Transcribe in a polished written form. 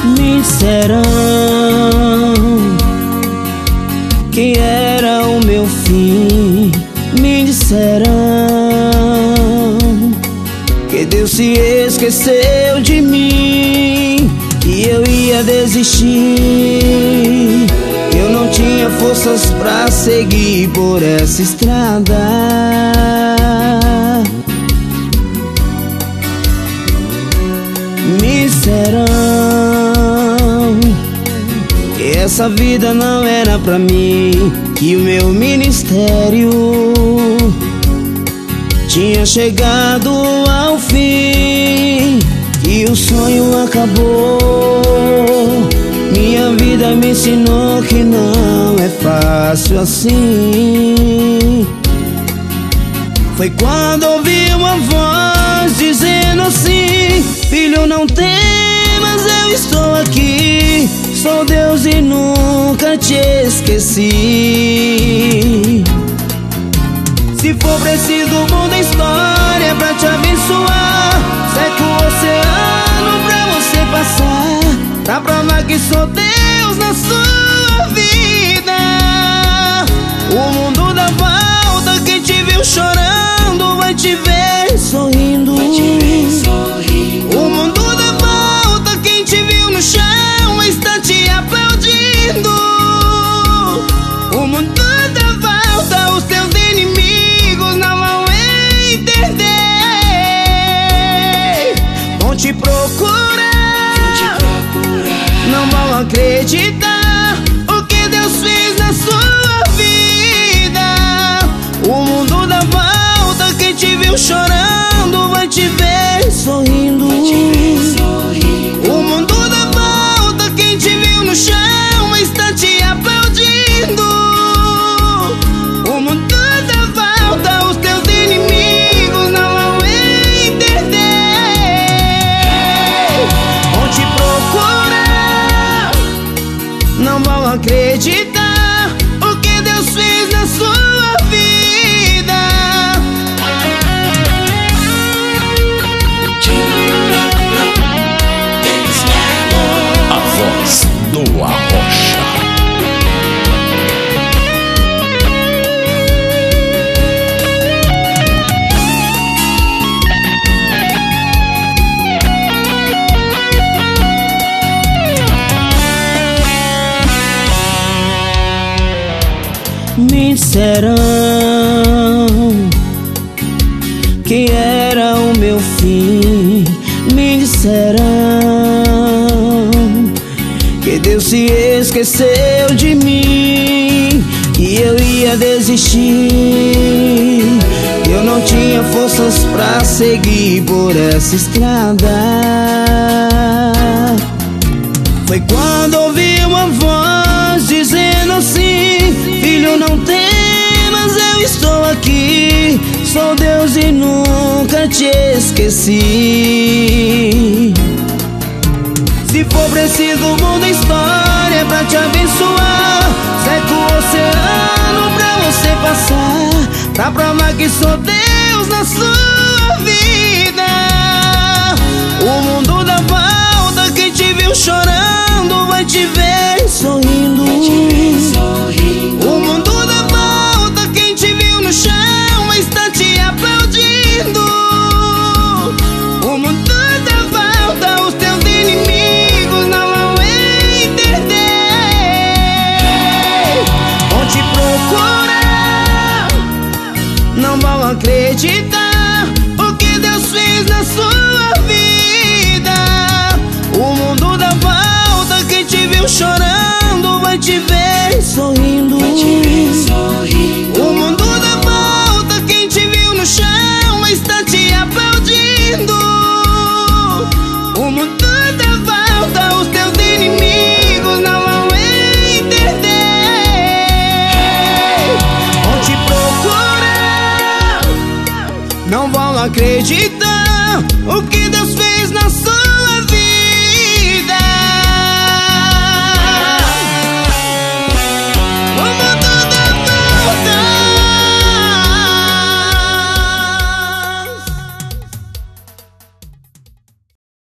Me disseram que era o meu fim. Me disseram que Deus se esqueceu de mim, que eu ia desistir, que eu não tinha forças pra seguir por essa estrada. Me disseram que essa vida não era pra mim, que o meu ministério tinha chegado ao fim, que o sonho acabou. Minha vida me ensinou que não é fácil assim. Foi quando ouvi uma voz dizendo assim: filho, não temas, eu estou aqui. Sou Deus e nunca te esqueci. Se for preciso, muda a história pra te abençoar. Seca o oceano pra você passar, pra provar que sou Deus na sua vida. O mundo dá volta, quem te viu chorando vai te ver sorrindo. O mundo dá volta, quem te viu no chão está te aplaudindo. O mundo dá volta, os teus inimigos não vão entender. Vão te procurar, não vão acreditar o que Deus fez na sua vida. O mundo dá volta, quem te viu chorando vai te ver sorrindo. O mundo dá volta, quem te viu no chão está te aplaudindo. O mundo dá volta, os teus inimigos não vão entender. Vão te procurar, não vão acreditar o que Deus fez na sua vida. A voz do Arrocha. Me disseram que era o meu fim. Me disseram que Deus se esqueceu de mim, que eu ia desistir, que eu não tinha forças pra seguir por essa estrada. Foi quando ouvi uma voz dizendo assim: filho, não temas, eu estou aqui. Sou Deus e nunca te esqueci. Se for preciso, muda a história pra te abençoar. Seca o oceano pra você passar, pra provar que sou Deus na sua vida. O mundo dá volta, quem te viu chorando vai te ver sorrindo. O mundo dá volta, quem te viu no chão está te aplaudindo. O mundo dá volta, os teus inimigos não vão entender. Vão te procurar, não vão acreditar o que Deus fez na sua vida. O mundo dá volta, quem te viu chorando vai te ver sorrindo. O mundo dá volta, quem te viu no chão está te